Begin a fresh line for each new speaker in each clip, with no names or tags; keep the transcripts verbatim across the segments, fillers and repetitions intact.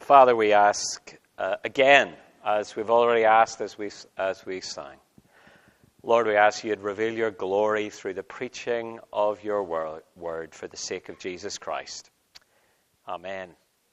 Father, we ask uh, again, as we've already asked as we, as we sang, Lord, we ask you'd reveal your glory through the preaching of your word, word for the sake of Jesus Christ. Amen.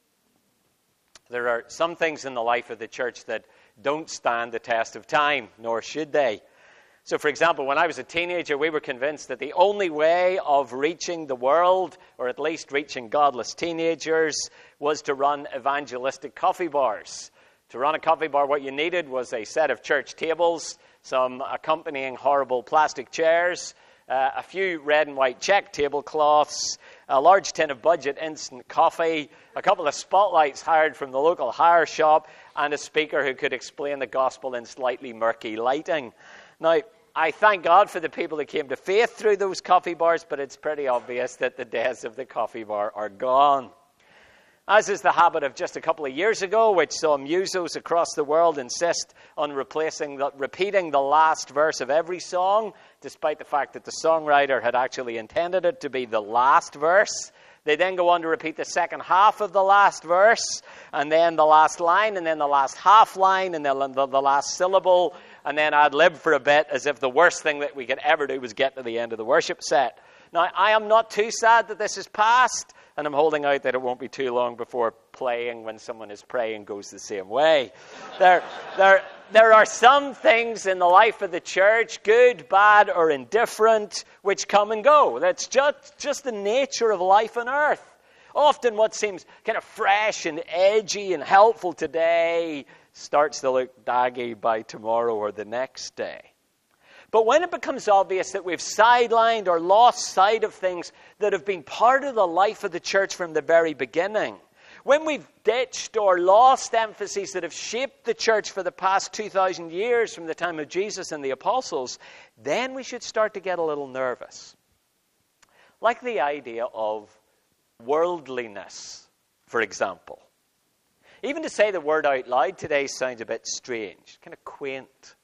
There are some things in the life of the church that don't stand the test of time, nor should they. So, for example, when I was a teenager, we were convinced that the only way of reaching the world, or at least reaching godless teenagers, was to run evangelistic coffee bars. To run a coffee bar, what you needed was a set of church tables, some accompanying horrible plastic chairs, uh, a few red and white check tablecloths, a large tin of budget instant coffee, a couple of spotlights hired from the local hire shop, and a speaker who could explain the gospel in slightly murky lighting. Now, I thank God for the people who came to faith through those coffee bars, but it's pretty obvious that the days of the coffee bar are gone. As is the habit of just a couple of years ago, which saw musos across the world insist on replacing the, repeating the last verse of every song, despite the fact that the songwriter had actually intended it to be the last verse. They then go on to repeat the second half of the last verse, and then the last line, and then the last half line, and then the, the last syllable, and then ad lib for a bit, as if the worst thing that we could ever do was get to the end of the worship set. Now, I am not too sad that this is past, and I'm holding out that it won't be too long before playing when someone is praying goes the same way. There, there, there are some things in the life of the church, good, bad, or indifferent, which come and go. That's just, just the nature of life on earth. Often what seems kind of fresh and edgy and helpful today starts to look daggy by tomorrow or the next day. But when it becomes obvious that we've sidelined or lost sight of things that have been part of the life of the church from the very beginning, when we've ditched or lost emphases that have shaped the church for the past two thousand years from the time of Jesus and the apostles, then we should start to get a little nervous. Like the idea of worldliness, for example. Even to say the word out loud today sounds a bit strange, kind of quaint.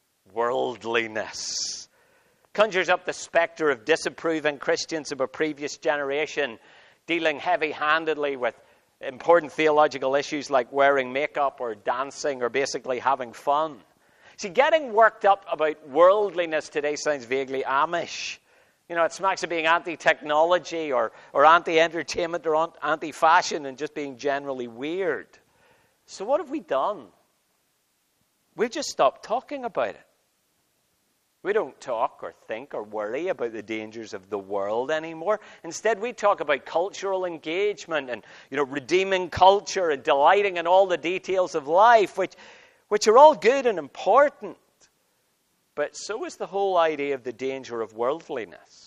Worldliness conjures up the specter of disapproving Christians of a previous generation dealing heavy-handedly with important theological issues like wearing makeup or dancing or basically having fun. See, getting worked up about worldliness today sounds vaguely Amish. You know, it smacks of being anti-technology or, or anti-entertainment or anti-fashion and just being generally weird. So what have we done? We've just stopped talking about it. We don't talk or think or worry about the dangers of the world anymore. Instead, we talk about cultural engagement and, you know, redeeming culture and delighting in all the details of life, which, which are all good and important. But so is the whole idea of the danger of worldliness.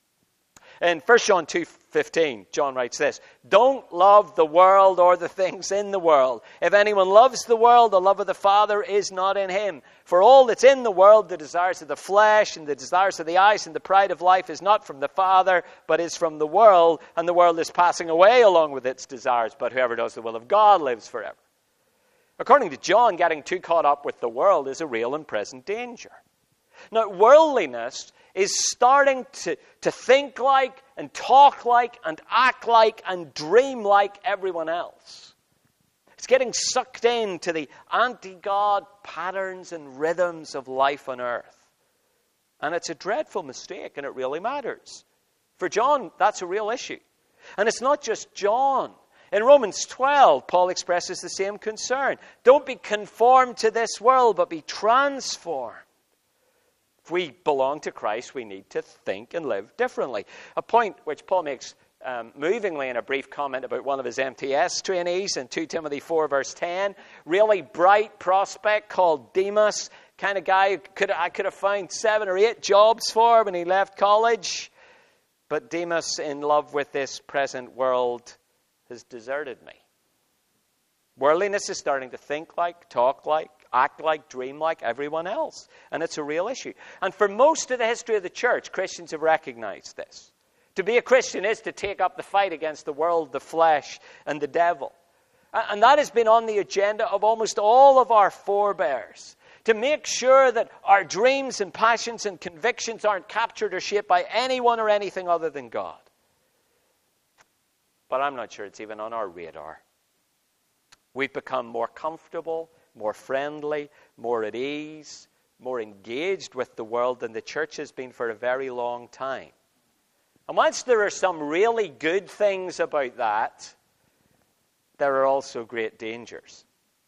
In First John two fifteen, John writes this, "Don't love the world or the things in the world. If anyone loves the world, the love of the Father is not in him. For all that's in the world, the desires of the flesh and the desires of the eyes and the pride of life is not from the Father, but is from the world. And the world is passing away along with its desires. But whoever does the will of God lives forever." According to John, getting too caught up with the world is a real and present danger. Now, worldliness is starting to, to think like and talk like and act like and dream like everyone else. It's getting sucked into the anti-God patterns and rhythms of life on earth. And it's a dreadful mistake, and it really matters. For John, that's a real issue. And it's not just John. In Romans twelve, Paul expresses the same concern. Don't be conformed to this world, but be transformed. If we belong to Christ, we need to think and live differently. A point which Paul makes um, movingly in a brief comment about one of his M T S trainees in Second Timothy four verse ten. Really bright prospect called Demas. Kind of guy who could, I could have found seven or eight jobs for when he left college. But Demas, in love with this present world, has deserted me. Worldliness is starting to think like, talk like, act like, dream like everyone else. And it's a real issue. And for most of the history of the church, Christians have recognized this. To be a Christian is to take up the fight against the world, the flesh, and the devil. And that has been on the agenda of almost all of our forebears. To make sure that our dreams and passions and convictions aren't captured or shaped by anyone or anything other than God. But I'm not sure it's even on our radar. We've become more comfortable, more friendly, more at ease, more engaged with the world than the church has been for a very long time. And whilst there are some really good things about that, there are also great dangers.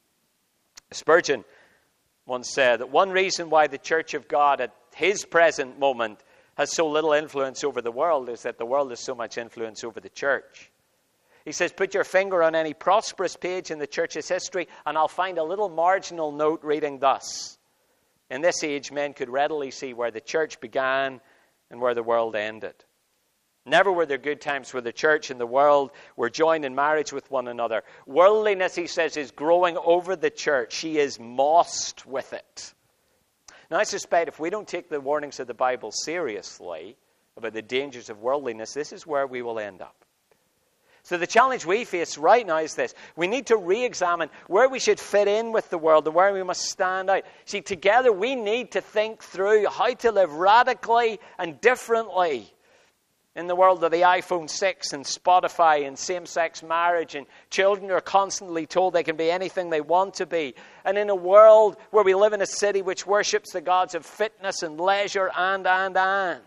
Spurgeon once said that one reason why the Church of God at his present moment has so little influence over the world is that the world has so much influence over the church. He says, put your finger on any prosperous page in the church's history and I'll find a little marginal note reading thus. In this age, men could readily see where the church began and where the world ended. Never were there good times where the church and the world were joined in marriage with one another. Worldliness, he says, is growing over the church. She is mossed with it. Now, I suspect if we don't take the warnings of the Bible seriously about the dangers of worldliness, this is where we will end up. So the challenge we face right now is this. We need to re-examine where we should fit in with the world and where we must stand out. See, together we need to think through how to live radically and differently in the world of the iPhone six and Spotify and same-sex marriage and children are constantly told they can be anything they want to be. And in a world where we live in a city which worships the gods of fitness and leisure and, and, and.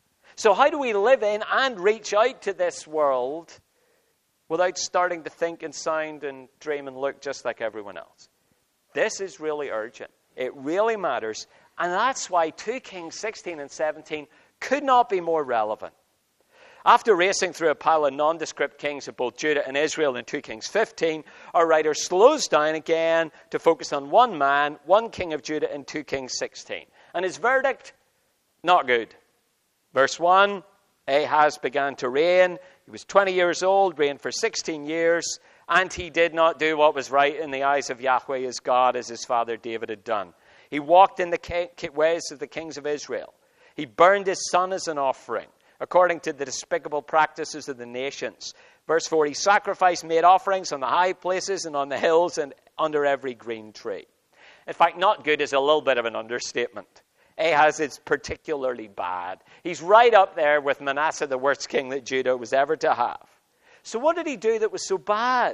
So how do we live in and reach out to this world without starting to think and sound and dream and look just like everyone else? This is really urgent. It really matters. And that's why Second Kings sixteen and seventeen could not be more relevant. After racing through a pile of nondescript kings of both Judah and Israel in Second Kings fifteen, our writer slows down again to focus on one man, one king of Judah in Second Kings sixteen. And his verdict, not good. Verse one, Ahaz began to reign. He was twenty years old, reigned for sixteen years, and he did not do what was right in the eyes of Yahweh his God, as his father David had done. He walked in the ways of the kings of Israel. He burned his son as an offering, according to the despicable practices of the nations. Verse four, he sacrificed made offerings on the high places and on the hills and under every green tree. In fact, not good is a little bit of an understatement. Ahaz is particularly bad. He's right up there with Manasseh, the worst king that Judah was ever to have. So what did he do that was so bad?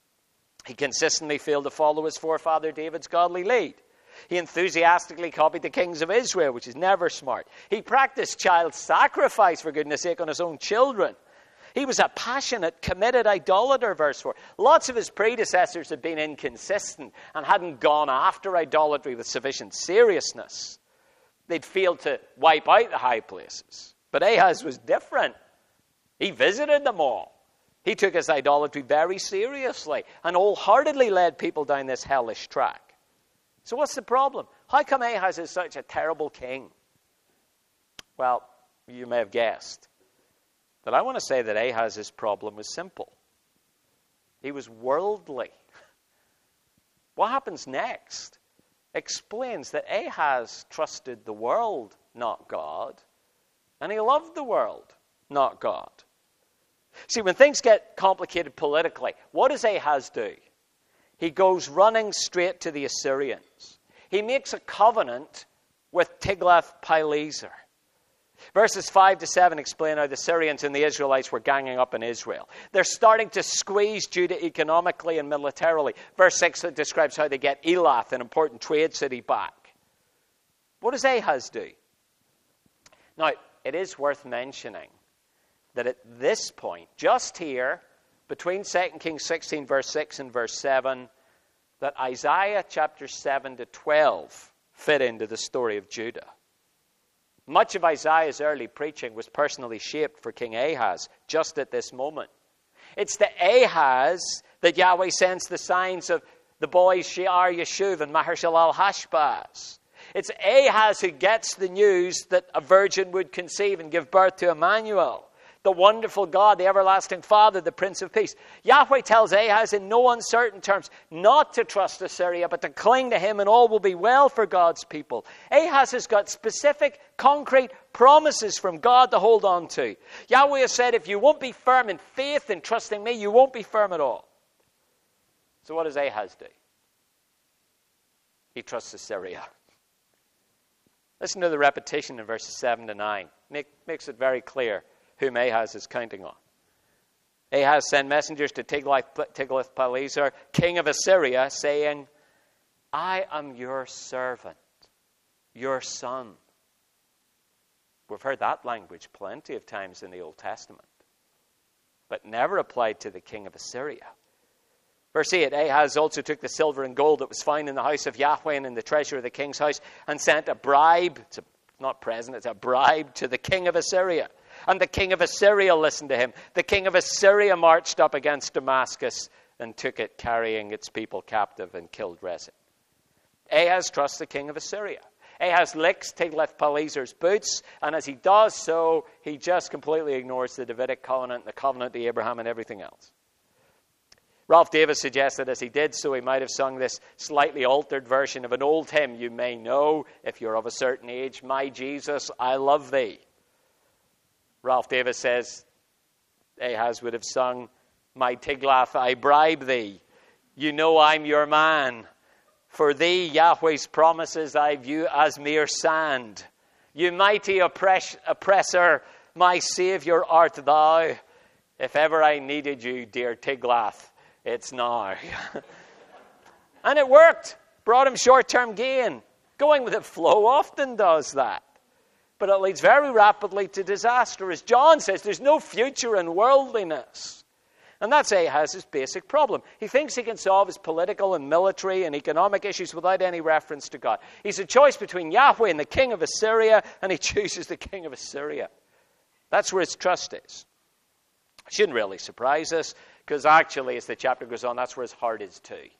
He consistently failed to follow his forefather David's godly lead. He enthusiastically copied the kings of Israel, which is never smart. He practiced child sacrifice, for goodness sake, on his own children. He was a passionate, committed idolater, verse four. Lots of his predecessors had been inconsistent and hadn't gone after idolatry with sufficient seriousness. They'd failed to wipe out the high places. But Ahaz was different. He visited them all. He took his idolatry very seriously and wholeheartedly led people down this hellish track. So what's the problem? How come Ahaz is such a terrible king? Well, you may have guessed. But I want to say that Ahaz's problem was simple. He was worldly. What happens next explains that Ahaz trusted the world, not God. And he loved the world, not God. See, when things get complicated politically, what does Ahaz do? He goes running straight to the Assyrians. He makes a covenant with Tiglath-Pileser. Verses five to seven explain how the Syrians and the Israelites were ganging up in Israel. They're starting to squeeze Judah economically and militarily. Verse six describes how they get Elath, an important trade city, back. What does Ahaz do? Now, it is worth mentioning that at this point, just here, between Second Kings sixteen, verse six and verse seven, that Isaiah chapter seven to twelve fit into the story of Judah. Much of Isaiah's early preaching was personally shaped for King Ahaz just at this moment. It's to Ahaz that Yahweh sends the signs of the boys Shear Yeshuv and Maher-shalal-Hashbaz. It's Ahaz who gets the news that a virgin would conceive and give birth to Emmanuel, the wonderful God, the everlasting Father, the Prince of Peace. Yahweh tells Ahaz in no uncertain terms not to trust Assyria, but to cling to him, and all will be well for God's people. Ahaz has got specific, concrete promises from God to hold on to. Yahweh has said, if you won't be firm in faith and trusting me, you won't be firm at all. So what does Ahaz do? He trusts Assyria. Listen to the repetition in verses seven to nine. Make, makes it very clear whom Ahaz is counting on. Ahaz sent messengers to Tiglath-Pileser, king of Assyria, saying, I am your servant, your son. We've heard that language plenty of times in the Old Testament, but never applied to the king of Assyria. Verse eight, Ahaz also took the silver and gold that was found in the house of Yahweh and in the treasure of the king's house, and sent a bribe, it's a, not present, it's a bribe to the king of Assyria. And the king of Assyria listened to him. The king of Assyria marched up against Damascus and took it, carrying its people captive, and killed Rezin. Ahaz trusts the king of Assyria. Ahaz licks Tiglath-Pileser's boots, and as he does so, he just completely ignores the Davidic covenant, the covenant to Abraham, and everything else. Ralph Davis suggests that as he did so, he might have sung this slightly altered version of an old hymn you may know if you're of a certain age, My Jesus, I Love Thee. Ralph Davis says Ahaz would have sung, My Tiglath, I bribe thee. You know I'm your man. For thee, Yahweh's promises I view as mere sand. You mighty oppress- oppressor, my Savior art thou. If ever I needed you, dear Tiglath, it's now. And it worked. Brought him short-term gain. Going with the flow often does that. But it leads very rapidly to disaster. As John says, there's no future in worldliness. And that's Ahaz's basic problem. He thinks he can solve his political and military and economic issues without any reference to God. He's a choice between Yahweh and the king of Assyria, and he chooses the king of Assyria. That's where his trust is. It shouldn't really surprise us, because actually, as the chapter goes on, that's where his heart is too.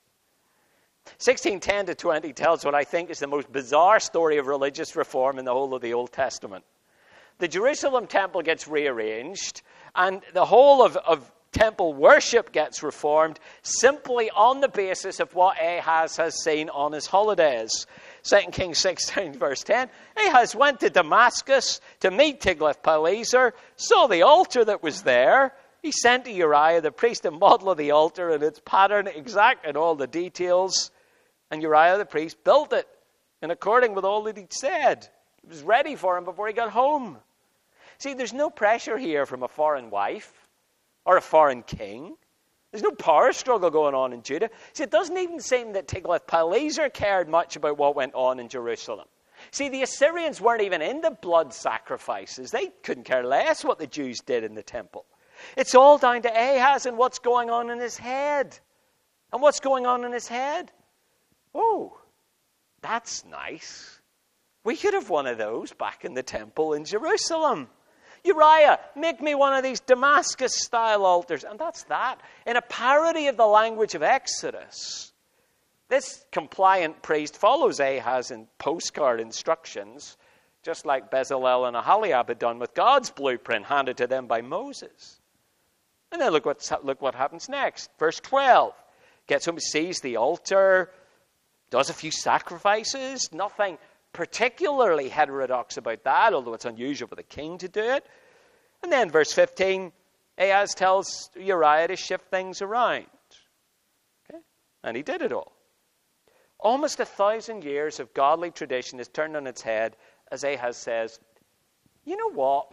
sixteen ten to twenty tells what I think is the most bizarre story of religious reform in the whole of the Old Testament. The Jerusalem temple gets rearranged, and the whole of, of temple worship gets reformed simply on the basis of what Ahaz has seen on his holidays. Second Kings sixteen verse ten, Ahaz went to Damascus to meet Tiglath-Pileser, saw the altar that was there. He sent to Uriah the priest a model of the altar and its pattern exact in all the details. And Uriah the priest built it in according with all that he'd said. It was ready for him before he got home. See, there's no pressure here from a foreign wife or a foreign king. There's no power struggle going on in Judah. See, it doesn't even seem that Tiglath-Pileser cared much about what went on in Jerusalem. See, the Assyrians weren't even into blood sacrifices. They couldn't care less what the Jews did in the temple. It's all down to Ahaz and what's going on in his head. And what's going on in his head? Oh, that's nice. We could have one of those back in the temple in Jerusalem. Uriah, make me one of these Damascus-style altars. And that's that. In a parody of the language of Exodus, this compliant priest follows Ahaz in postcard instructions, just like Bezalel and Aholiab had done with God's blueprint handed to them by Moses. And then look, what's, look what happens next. Verse twelve. Gets home, sees the altar, does a few sacrifices, nothing particularly heterodox about that, although it's unusual for the king to do it. And then verse fifteen, Ahaz tells Uriah to shift things around. Okay? And he did it all. Almost a thousand years of godly tradition is turned on its head as Ahaz says, you know what?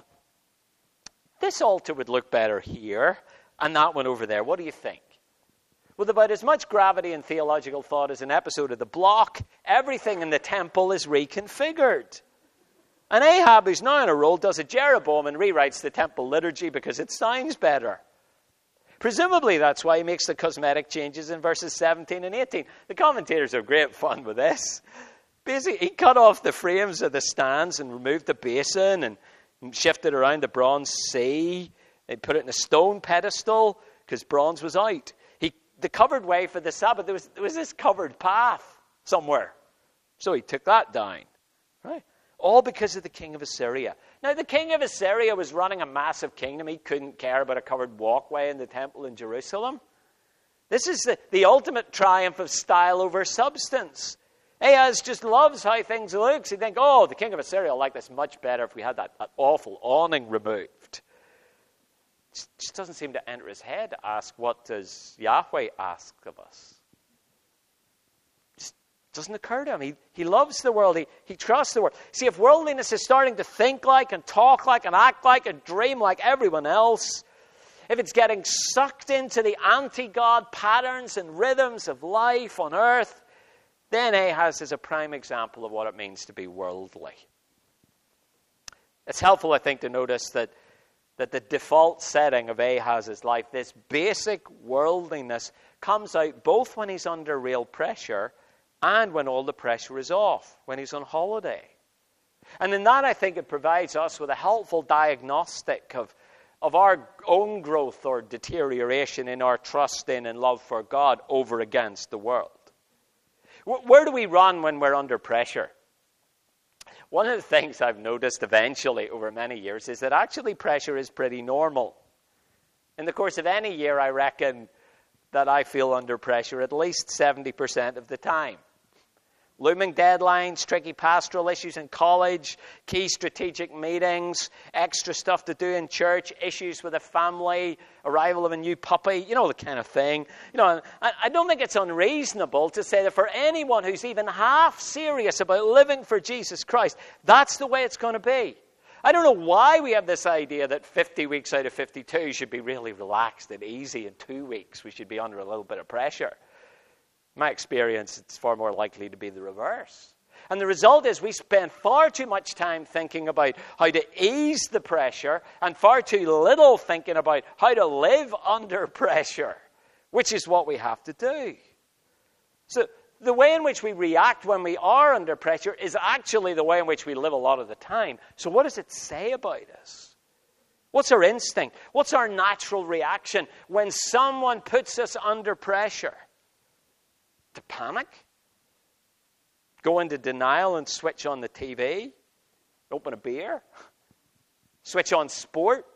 This altar would look better here and that one over there. What do you think? With about as much gravity and theological thought as an episode of The Block, everything in the temple is reconfigured. And Ahab, who's now on a roll, does a Jeroboam and rewrites the temple liturgy because it sounds better. Presumably that's why he makes the cosmetic changes in verses seventeen and eighteen. The commentators have great fun with this. Basically, he cut off the frames of the stands and removed the basin and shifted around the bronze sea. They put it in a stone pedestal because bronze was out. He, the covered way for the Sabbath, there was, there was this covered path somewhere. So he took that down. Right? All because of the king of Assyria. Now, the king of Assyria was running a massive kingdom. He couldn't care about a covered walkway in the temple in Jerusalem. This is the, the ultimate triumph of style over substance. Ahaz just loves how things look. He'd think, oh, the king of Assyria will like this much better if we had that, that awful awning removed. It just doesn't seem to enter his head to ask, what does Yahweh ask of us? It just doesn't occur to him. He, he loves the world. He, he trusts the world. See, if worldliness is starting to think like and talk like and act like and dream like everyone else, if it's getting sucked into the anti-God patterns and rhythms of life on earth, then Ahaz is a prime example of what it means to be worldly. It's helpful, I think, to notice that, that the default setting of Ahaz's life, this basic worldliness, comes out both when he's under real pressure and when all the pressure is off, when he's on holiday. And in that, I think it provides us with a helpful diagnostic of, of our own growth or deterioration in our trust in and love for God over against the world. Where do we run when we're under pressure? One of the things I've noticed eventually over many years is that actually pressure is pretty normal. In the course of any year, I reckon that I feel under pressure at least seventy percent of the time. Looming deadlines, tricky pastoral issues in college, key strategic meetings, extra stuff to do in church, issues with a family, arrival of a new puppy, you know, the kind of thing. You know, I, I don't think it's unreasonable to say that for anyone who's even half serious about living for Jesus Christ, that's the way it's going to be. I don't know why we have this idea that fifty weeks out of fifty-two should be really relaxed and easy, and two weeks we should be under a little bit of pressure. My experience, it's far more likely to be the reverse. And the result is we spend far too much time thinking about how to ease the pressure and far too little thinking about how to live under pressure, which is what we have to do. So the way in which we react when we are under pressure is actually the way in which we live a lot of the time. So what does it say about us? What's our instinct? What's our natural reaction when someone puts us under pressure? To panic? Go into denial and switch on the T V? Open a beer? Switch on sport?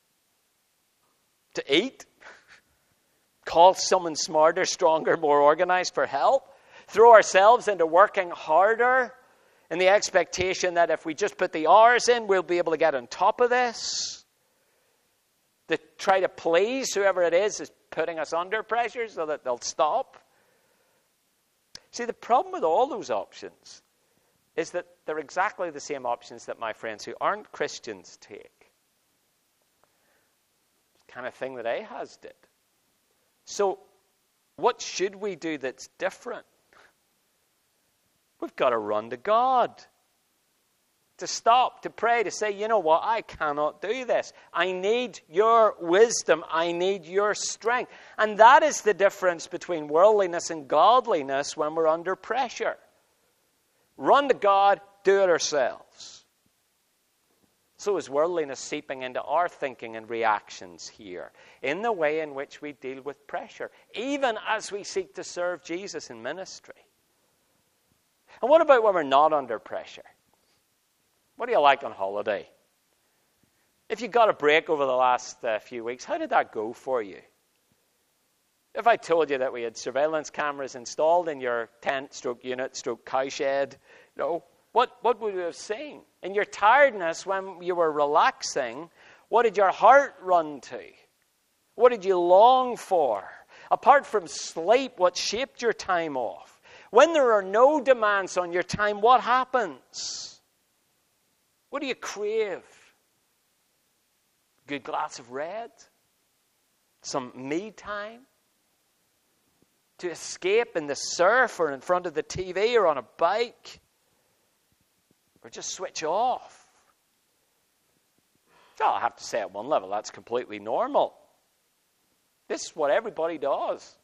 To eat? Call someone smarter, stronger, more organized for help? Throw ourselves into working harder in the expectation that if we just put the hours in, we'll be able to get on top of this? To try to please whoever it is is putting us under pressure so that they'll stop? See, the problem with all those options is that they're exactly the same options that my friends who aren't Christians take. It's the kind of thing that Ahaz did. So, what should we do that's different? We've got to run to God. To stop, to pray, to say, you know what, I cannot do this. I need your wisdom. I need your strength. And that is the difference between worldliness and godliness when we're under pressure. Run to God, do it ourselves. So is worldliness seeping into our thinking and reactions here in the way in which we deal with pressure, even as we seek to serve Jesus in ministry. And what about when we're not under pressure? What do you like on holiday? If you got a break over the last uh, few weeks, how did that go for you? If I told you that we had surveillance cameras installed in your tent, stroke unit, stroke cowshed, you know, what, what would you have seen? In your tiredness, when you were relaxing, what did your heart run to? What did you long for? Apart from sleep, what shaped your time off? When there are no demands on your time, what happens? What do you crave? A good glass of red? Some me time? To escape in the surf or in front of the T V or on a bike? Or just switch off? Well, I have to say at one level that's completely normal. This is what everybody does.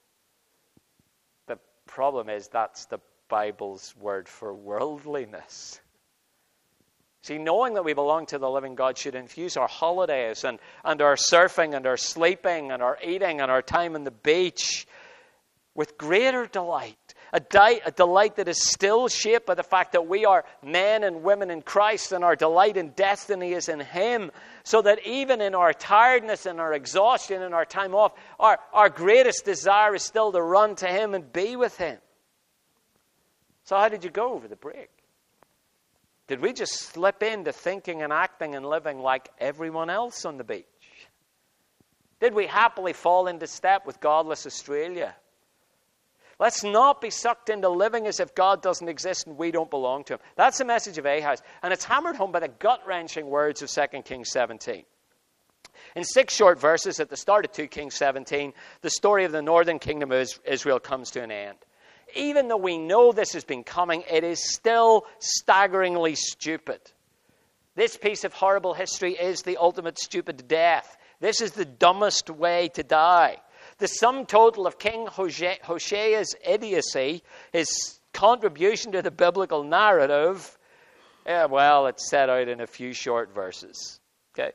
The problem is that's the Bible's word for worldliness. See, knowing that we belong to the living God should infuse our holidays and, and our surfing and our sleeping and our eating and our time on the beach with greater delight. A, di- a delight that is still shaped by the fact that we are men and women in Christ and our delight and destiny is in Him. So that even in our tiredness and our exhaustion and our time off, our, our greatest desire is still to run to Him and be with Him. So how did you go over the break? Did we just slip into thinking and acting and living like everyone else on the beach? Did we happily fall into step with godless Australia? Let's not be sucked into living as if God doesn't exist and we don't belong to Him. That's the message of Ahaz. And it's hammered home by the gut-wrenching words of Second Kings seventeen. In six short verses at the start of Second Kings seventeen, the story of the northern kingdom of Israel comes to an end. Even though we know this has been coming, it is still staggeringly stupid. This piece of horrible history is the ultimate stupid death. This is the dumbest way to die. The sum total of King Hosea's idiocy, his contribution to the biblical narrative, yeah, well, it's set out in a few short verses. Okay.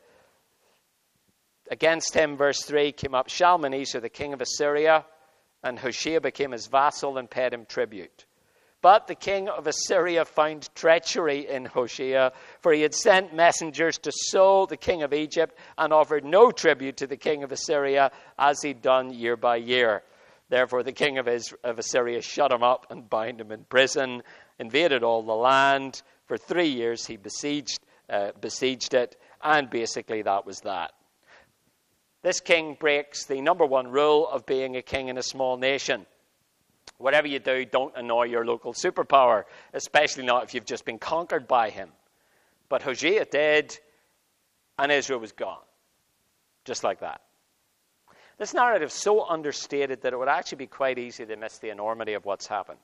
Against him, verse three, came up Shalmaneser, the king of Assyria, and Hoshea became his vassal and paid him tribute. But the king of Assyria found treachery in Hoshea, for he had sent messengers to So, the king of Egypt, and offered no tribute to the king of Assyria, as he'd done year by year. Therefore the king of, Is- of Assyria shut him up and bound him in prison, invaded all the land. For three years he besieged, uh, besieged it, and basically that was that. This king breaks the number one rule of being a king in a small nation. Whatever you do, don't annoy your local superpower, especially not if you've just been conquered by him. But Hosea did, and Israel was gone. Just like that. This narrative is so understated that it would actually be quite easy to miss the enormity of what's happened.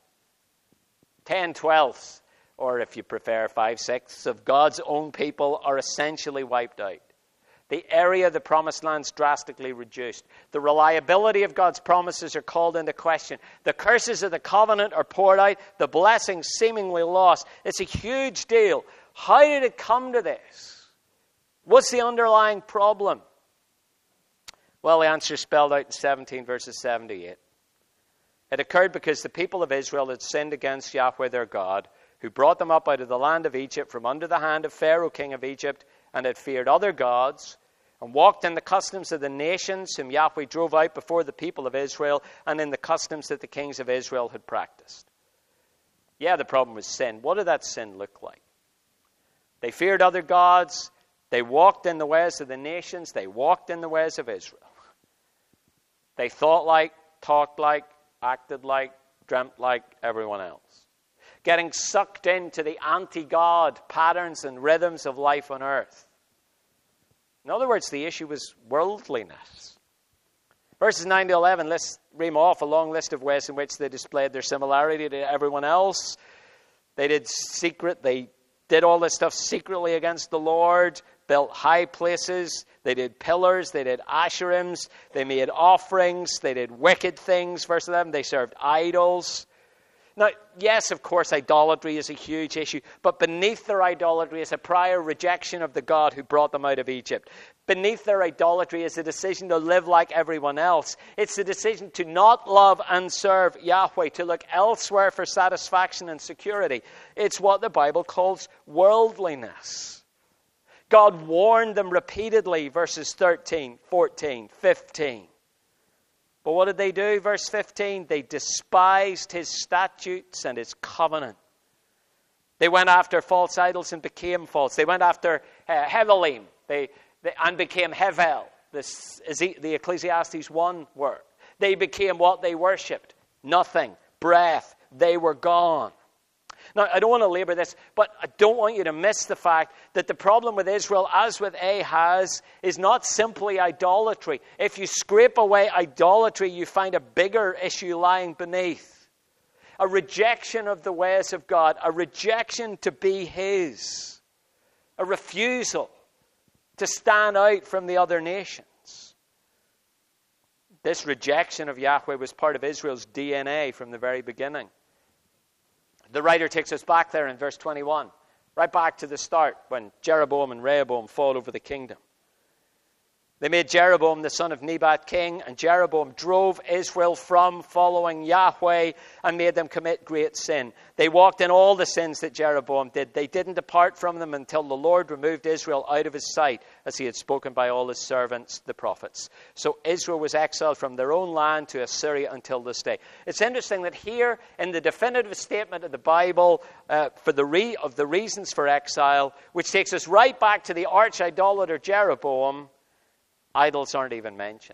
Ten twelfths, or if you prefer, five sixths of God's own people are essentially wiped out. The area of the promised land is drastically reduced. The reliability of God's promises are called into question. The curses of the covenant are poured out. The blessings seemingly lost. It's a huge deal. How did it come to this? What's the underlying problem? Well, the answer is spelled out in seventeen verses seven to eight. It occurred because the people of Israel had sinned against Yahweh their God, who brought them up out of the land of Egypt from under the hand of Pharaoh, king of Egypt, and had feared other gods, and walked in the customs of the nations whom Yahweh drove out before the people of Israel, and in the customs that the kings of Israel had practiced. Yeah, the problem was sin. What did that sin look like? They feared other gods. They walked in the ways of the nations. They walked in the ways of Israel. They thought like, talked like, acted like, dreamt like everyone else. Getting sucked into the anti-God patterns and rhythms of life on earth. In other words, the issue was worldliness. Verses nine to eleven lists, ream off a long list of ways in which they displayed their similarity to everyone else. They did secret, they did all this stuff secretly against the Lord, built high places, they did pillars, they did asherims, they made offerings, they did wicked things. Verse eleven, they served idols. Now, yes, of course, idolatry is a huge issue, but beneath their idolatry is a prior rejection of the God who brought them out of Egypt. Beneath their idolatry is a decision to live like everyone else. It's a decision to not love and serve Yahweh, to look elsewhere for satisfaction and security. It's what the Bible calls worldliness. God warned them repeatedly, verses thirteen, fourteen, fifteen. But what did they do? Verse fifteen, they despised his statutes and his covenant. They went after false idols and became false. They went after uh, Hevelim they, they, and became Hevel. This is the Ecclesiastes one word. They became what they worshipped. Nothing. Breath. They were gone. Now, I don't want to labor this, but I don't want you to miss the fact that the problem with Israel, as with Ahaz, is not simply idolatry. If you scrape away idolatry, you find a bigger issue lying beneath. A rejection of the ways of God, a rejection to be his, a refusal to stand out from the other nations. This rejection of Yahweh was part of Israel's D N A from the very beginning. The writer takes us back there in verse twenty-one, right back to the start when Jeroboam and Rehoboam fought over the kingdom. They made Jeroboam the son of Nebat king, and Jeroboam drove Israel from following Yahweh and made them commit great sin. They walked in all the sins that Jeroboam did. They didn't depart from them until the Lord removed Israel out of his sight, as he had spoken by all his servants, the prophets. So Israel was exiled from their own land to Assyria until this day. It's interesting that here in the definitive statement of the Bible uh, for the re- of the reasons for exile, which takes us right back to the arch-idolater Jeroboam, idols aren't even mentioned.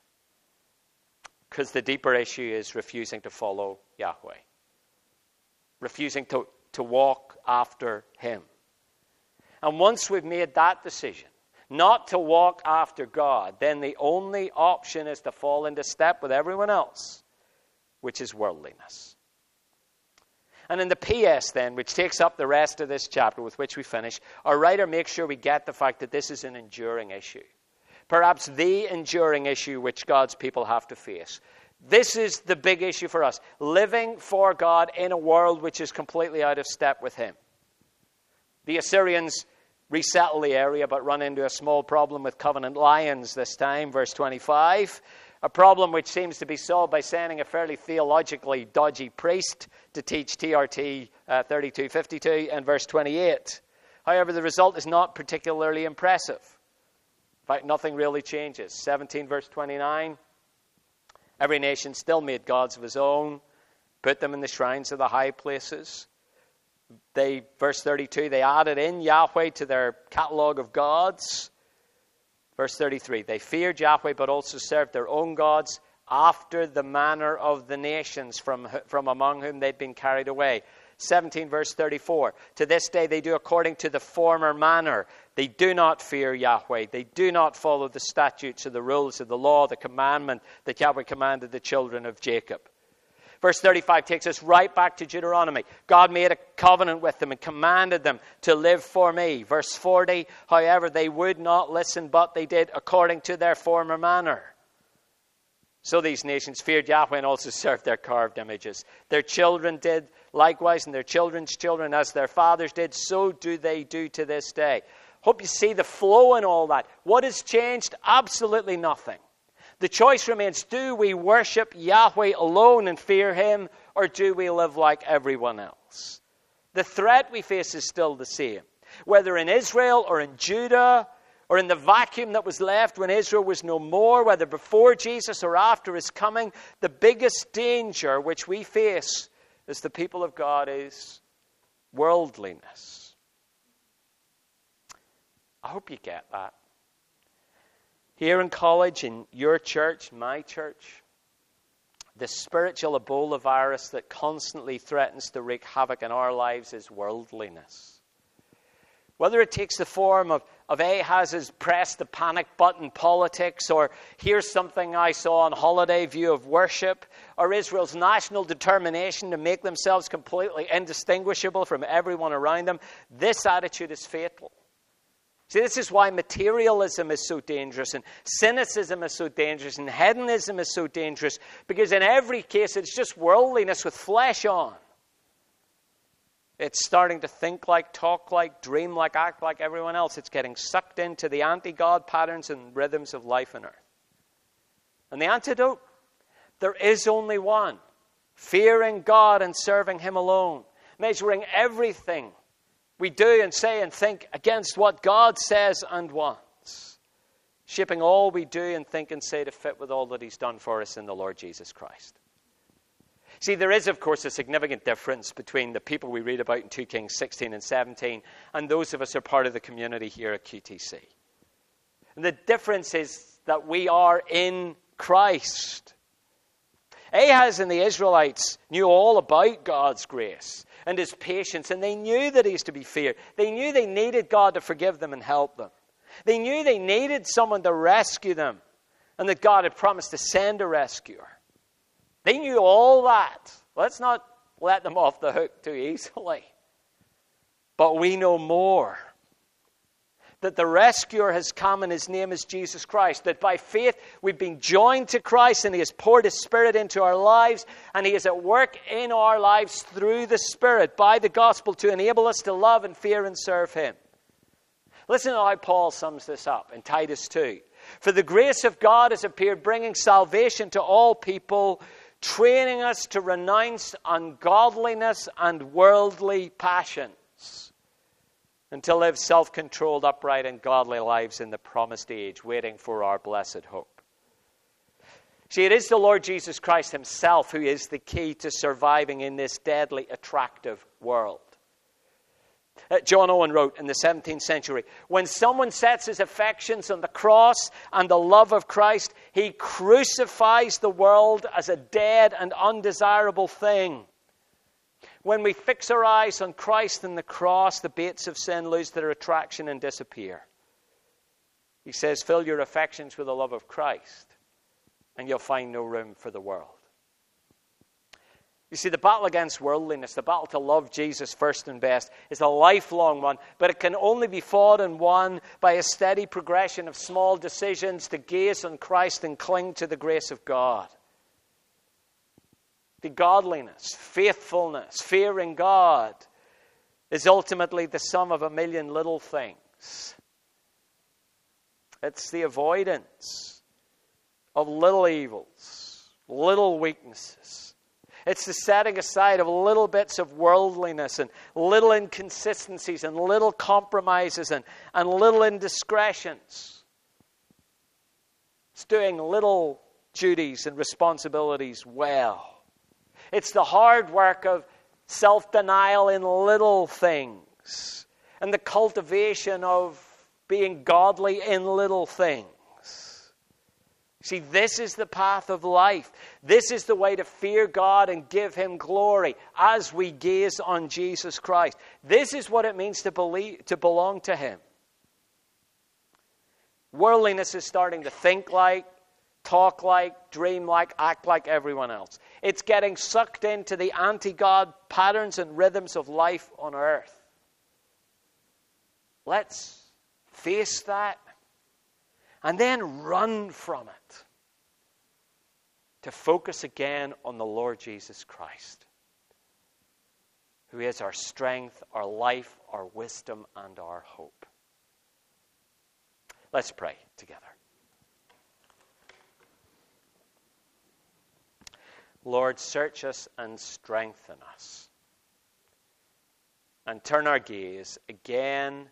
Because the deeper issue is refusing to follow Yahweh. Refusing to, to walk after him. And once we've made that decision, not to walk after God, then the only option is to fall into step with everyone else, which is worldliness. And in the P S then, which takes up the rest of this chapter with which we finish, our writer makes sure we get the fact that this is an enduring issue. Perhaps the enduring issue which God's people have to face. This is the big issue for us. Living for God in a world which is completely out of step with Him. The Assyrians resettle the area but run into a small problem with covenant lions this time, verse twenty-five. A problem which seems to be solved by sending a fairly theologically dodgy priest to teach T R T uh, thirty-two fifty-two and verse twenty-eight. However, the result is not particularly impressive. In fact, nothing really changes. seventeen verse twenty-nine. Every nation still made gods of his own, put them in the shrines of the high places. They, verse thirty-two, they added in Yahweh to their catalogue of gods. Verse thirty-three, they feared Yahweh but also served their own gods after the manner of the nations from, from among whom they'd been carried away. seventeen verse thirty-four, to this day they do according to the former manner. They do not fear Yahweh. They do not follow the statutes or the rules of the law, the commandment that Yahweh commanded the children of Jacob. Verse thirty-five takes us right back to Deuteronomy. God made a covenant with them and commanded them to live for me. Verse forty, however, they would not listen, but they did according to their former manner. So these nations feared Yahweh and also served their carved images. Their children did likewise, and their children's children, as their fathers did, so do they do to this day. Hope you see the flow in all that. What has changed? Absolutely nothing. The choice remains, do we worship Yahweh alone and fear Him, or do we live like everyone else? The threat we face is still the same. Whether in Israel or in Judah, or in the vacuum that was left when Israel was no more, whether before Jesus or after His coming, the biggest danger which we face as the people of God is worldliness. I hope you get that. Here in college, in your church, my church, the spiritual Ebola virus that constantly threatens to wreak havoc in our lives is worldliness. Whether it takes the form of, of Ahaz's press the panic button politics, or here's something I saw on holiday view of worship, or Israel's national determination to make themselves completely indistinguishable from everyone around them, this attitude is fatal. See, this is why materialism is so dangerous, and cynicism is so dangerous, and hedonism is so dangerous, because in every case it's just worldliness with flesh on. It's starting to think like, talk like, dream like, act like everyone else. It's getting sucked into the anti-God patterns and rhythms of life on earth. And the antidote? There is only one. Fearing God and serving Him alone. Measuring everything we do and say and think against what God says and wants. Shaping all we do and think and say to fit with all that He's done for us in the Lord Jesus Christ. See, there is, of course, a significant difference between the people we read about in two Kings sixteen and seventeen and those of us who are part of the community here at Q T C. And the difference is that we are in Christ. Ahaz and the Israelites knew all about God's grace and His patience, and they knew that He's to be feared. They knew they needed God to forgive them and help them. They knew they needed someone to rescue them, and that God had promised to send a rescuer. They knew all that. Let's not let them off the hook too easily. But we know more. That the rescuer has come and His name is Jesus Christ. That by faith we've been joined to Christ and He has poured His Spirit into our lives. And He is at work in our lives through the Spirit by the gospel to enable us to love and fear and serve Him. Listen to how Paul sums this up in Titus two. For the grace of God has appeared, bringing salvation to all people, training us to renounce ungodliness and worldly passions, and to live self-controlled, upright, and godly lives in the promised age, waiting for our blessed hope. See, it is the Lord Jesus Christ Himself who is the key to surviving in this deadly, attractive world. Uh, John Owen wrote in the seventeenth century, when someone sets his affections on the cross and the love of Christ, he crucifies the world as a dead and undesirable thing. When we fix our eyes on Christ and the cross, the baits of sin lose their attraction and disappear. He says, fill your affections with the love of Christ, and you'll find no room for the world. You see, the battle against worldliness, the battle to love Jesus first and best, is a lifelong one, but it can only be fought and won by a steady progression of small decisions to gaze on Christ and cling to the grace of God. The godliness, faithfulness, fearing God is ultimately the sum of a million little things. It's the avoidance of little evils, little weaknesses. It's the setting aside of little bits of worldliness and little inconsistencies and little compromises and, and little indiscretions. It's doing little duties and responsibilities well. It's the hard work of self-denial in little things and the cultivation of being godly in little things. See, this is the path of life. This is the way to fear God and give Him glory as we gaze on Jesus Christ. This is what it means to believe, to belong to Him. Worldliness is starting to think like, talk like, dream like, act like everyone else. It's getting sucked into the anti-God patterns and rhythms of life on earth. Let's face that and then run from it to focus again on the Lord Jesus Christ, who is our strength, our life, our wisdom, and our hope. Let's pray together. Lord, search us and strengthen us, and turn our gaze again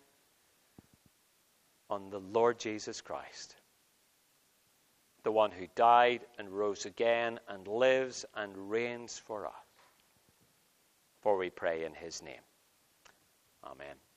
on the Lord Jesus Christ, the one who died and rose again and lives and reigns for us. For we pray in His name. Amen.